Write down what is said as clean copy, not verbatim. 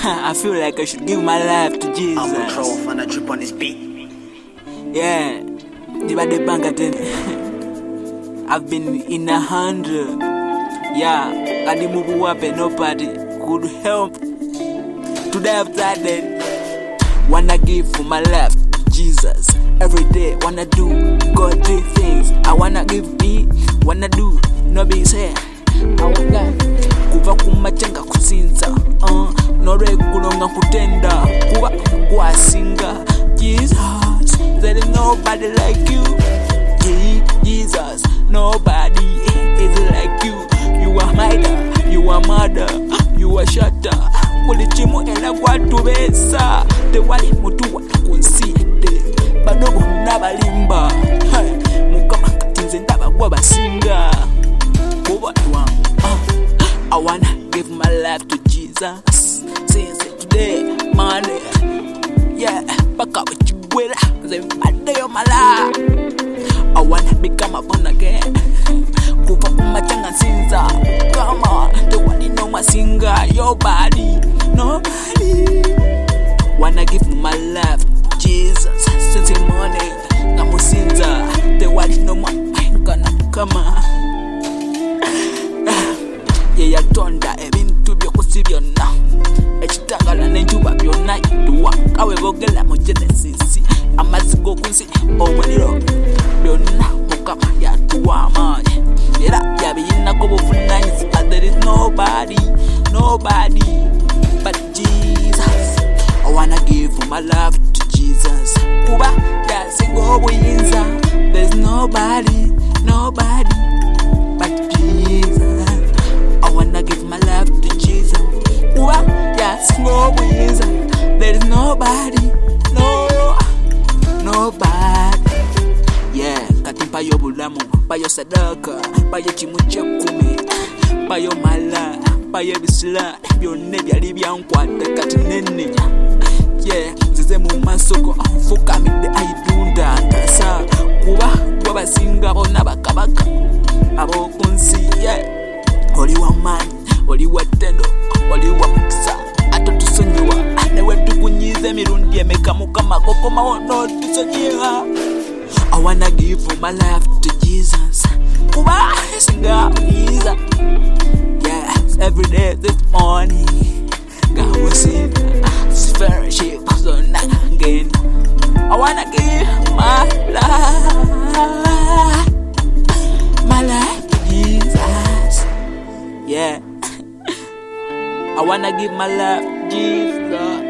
I feel like I should give my life to Jesus. I'm a troll and I trip on this beat. Yeah, the bank again. I've been in 100. Yeah, I didn't move up and nobody could help. Today I've started. Wanna give for my life to Jesus. Every day wanna do godly things. I wanna give me, wanna do, no be say. I wanna kuva kumachenga kusinza. No regulonga kutenda. Kuva kuasinga. Jesus, there is nobody like you. Jesus, nobody is like you. You are mother, you are mother, you are shatter. Kulichimu ela kwatu besa. Te wali mutu watakunside. Badogo nabalimba. Mukama katinze ndaba wabasinga. Kuva tuwa. I wanna give my life to Jesus. Since today, Monday. Yeah, back up with you with my day of my life. I wanna become a born again. Kuva kumachanga sinza. Come on, the one you know my singer. Your body, nobody. Wanna give my life, Jesus. Since the morning, namusinza. The one you know my gonna come on. Yeah, yatonda ebintu byokusibyonna. Ekitangala n'enjuba byonna ituwa. Kawe bogela mu Genesis. Amazzi g'okunsi omuliro byonna Mukama yatuwa amaanyi. Era yabirinako buvunaanyizibwa. There is nobody but Jesus. I wanna give my love to Jesus. Kuba yasinga obuyinza. There's nobody but Jesus. I wanna give my love to Jesus. Kuba yasinga obuyinza. There is nobody. Yeah, kati mpayo bulamu, mpayo sadaka, mpayo chimu kyekumi, mpayo mala, mpayo bisila, byonna byali byankwata kati nenenya. Yeah, nzize mu masoko, nfukamidde ayidunda ntasa, kuba wabasinga bonna bakabaka ab'okunsi. Yeah, oli w'amaanyi, oli wa ttendo, oli wa mukisa, ate tusonyiwa, newe tukunyiiza emirundi emeka Mukama kokomawo n'otusonyiwa. I wanna give my life to Jesus. Kuba singa Jesus. Yes, every day this morning, God will see fellowship on again. I wanna give my life to Jesus. Yeah, I wanna give my life to Jesus.